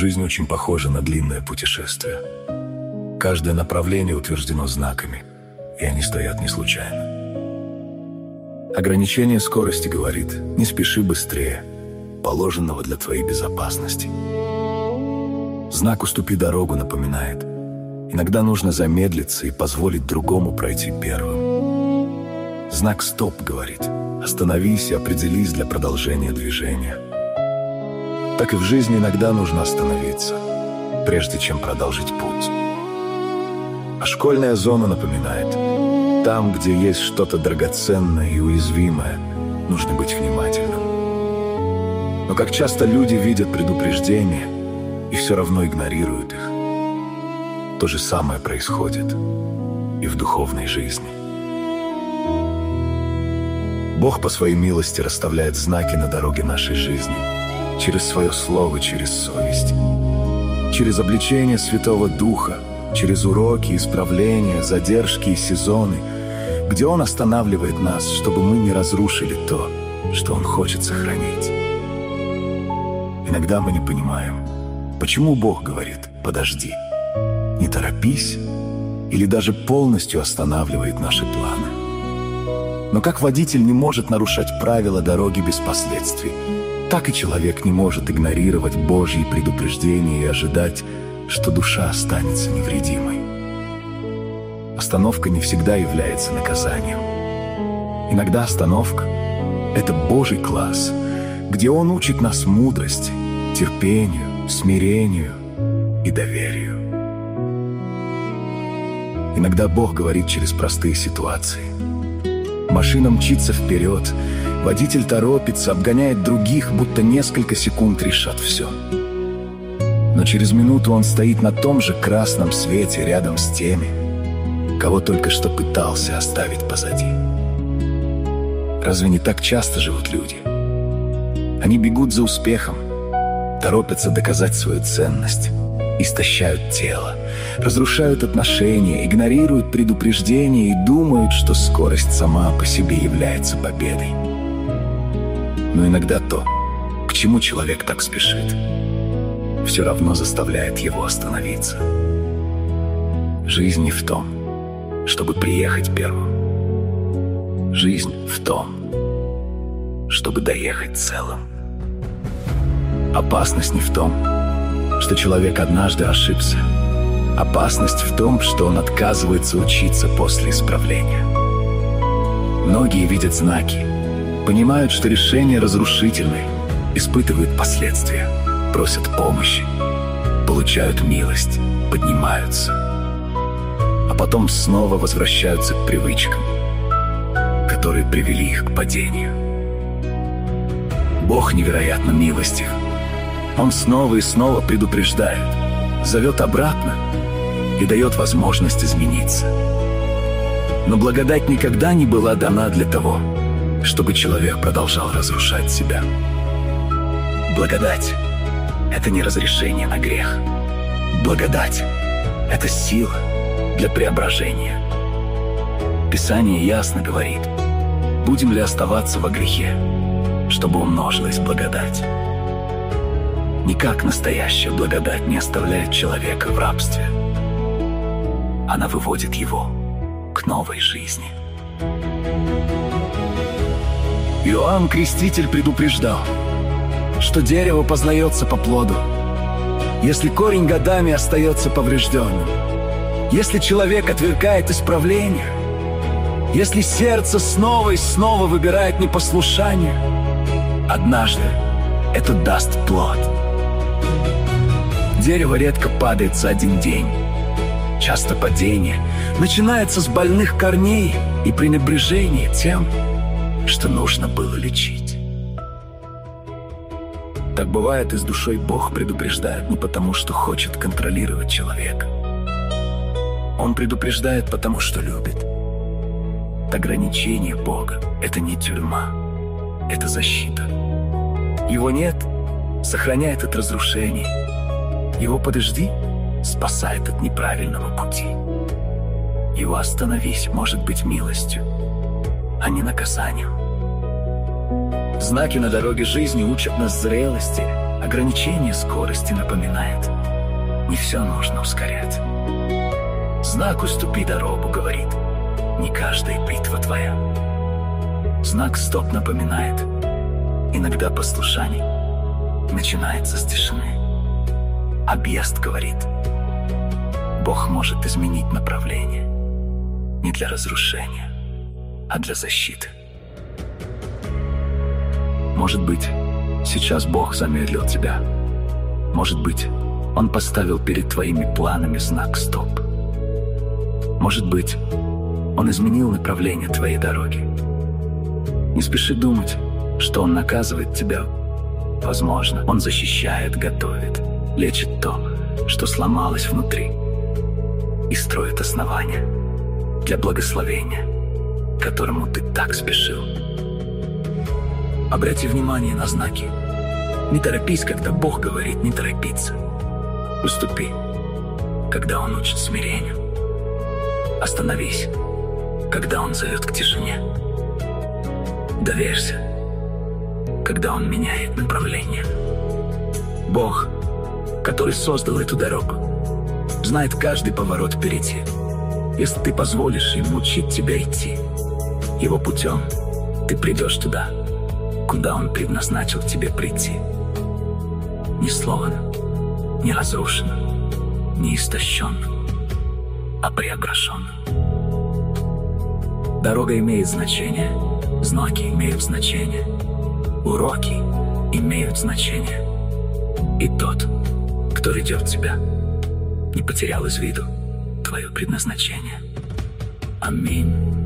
Жизнь очень похожа на длинное путешествие. Каждое направление утверждено знаками, и они стоят не случайно. Ограничение скорости говорит: не спеши быстрее положенного для твоей безопасности. Знак «Уступи дорогу» напоминает: иногда нужно замедлиться и позволить другому пройти первым. Знак «Стоп» говорит: остановись и определись для продолжения движения. Так и в жизни иногда нужно остановиться, прежде чем продолжить путь. А школьная зона напоминает: там, где есть что-то драгоценное и уязвимое, нужно быть внимательным. Но как часто люди видят предупреждения и все равно игнорируют их. То же самое происходит и в духовной жизни. Бог по своей милости расставляет знаки на дороге нашей жизни через свое слово, через совесть, через обличение Святого Духа, через уроки, исправления, задержки и сезоны, где Он останавливает нас, чтобы мы не разрушили то, что Он хочет сохранить. Иногда мы не понимаем, почему Бог говорит: подожди, не торопись, или даже полностью останавливает наши планы. Но как водитель не может нарушать правила дороги без последствий, так и человек не может игнорировать Божьи предупреждения и ожидать, что душа останется невредимой. Остановка не всегда является наказанием. Иногда остановка — это Божий класс, где Он учит нас мудрости, терпению, смирению и доверию. Иногда Бог говорит через простые ситуации. Машина мчится вперед, водитель торопится, обгоняет других, будто несколько секунд решат все. Но через минуту он стоит на том же красном свете рядом с теми, кого только что пытался оставить позади. Разве не так часто живут люди? Они бегут за успехом, торопятся доказать свою ценность, истощают тело, разрушают отношения, игнорируют предупреждения и думают, что скорость сама по себе является победой. Но иногда то, к чему человек так спешит, все равно заставляет его остановиться. Жизнь не в том, чтобы приехать первым. Жизнь в том, чтобы доехать целым. Опасность не в том, что человек однажды ошибся. Опасность в том, что он отказывается учиться после исправления. Многие видят знаки, понимают, что решения разрушительны, испытывают последствия, просят помощи, получают милость, поднимаются, а потом снова возвращаются к привычкам, которые привели их к падению. Бог невероятно милостив. Он снова и снова предупреждает, зовет обратно и дает возможность измениться. Но благодать никогда не была дана для того, чтобы человек продолжал разрушать себя. Благодать — это не разрешение на грех. Благодать — это сила для преображения. Писание ясно говорит: будем ли оставаться во грехе, чтобы умножилась благодать? Никак настоящая благодать не оставляет человека в рабстве. Она выводит его к новой жизни. Иоанн Креститель предупреждал, что дерево познается по плоду. Если корень годами остается поврежденным, если человек отвергает исправление, если сердце снова и снова выбирает непослушание, однажды это даст плод. Дерево редко падает за один день. Часто падение начинается с больных корней и пренебрежения тем, что нужно было лечить. Так бывает и с душой. Бог предупреждает не потому, что хочет контролировать человека. Он предупреждает, потому что любит. Ограничение Бога — это не тюрьма, это защита. Его нет — сохраняет от разрушений. Его подожди — спасает от неправильного пути. Его остановись может быть милостью, а не наказанием. Знаки на дороге жизни учат нас зрелости, Ограничение скорости напоминает: не все нужно ускорять. Знак «Уступи дорогу» говорит: не каждая битва твоя. Знак «Стоп» напоминает: иногда послушание начинается с тишины. Объезд говорит: Бог может изменить направление не для разрушения, а для защиты. Может быть, сейчас Бог замедлил тебя. Может быть, Он поставил перед твоими планами знак «Стоп». Может быть, Он изменил направление твоей дороги. Не спеши думать, что Он наказывает тебя. Возможно, Он защищает, готовит, лечит то, что сломалось внутри, и строит основания для благословения, к которому ты так спешил. Обрати внимание на знаки. Не торопись, когда Бог говорит не торопиться. Уступи, когда Он учит смирению. Остановись, когда Он зовет к тишине. Доверься, когда Он меняет направление. Бог, который создал эту дорогу, знает каждый поворот впереди. Если ты позволишь Ему учить тебя идти Его путем, ты придешь туда, куда Он предназначил тебе прийти. Не сломанным, не разрушенным, не истощенным, а преображенным. Дорога имеет значение, знаки имеют значение, уроки имеют значение. И тот, кто ведет тебя, не потерял из виду твое предназначение. Аминь.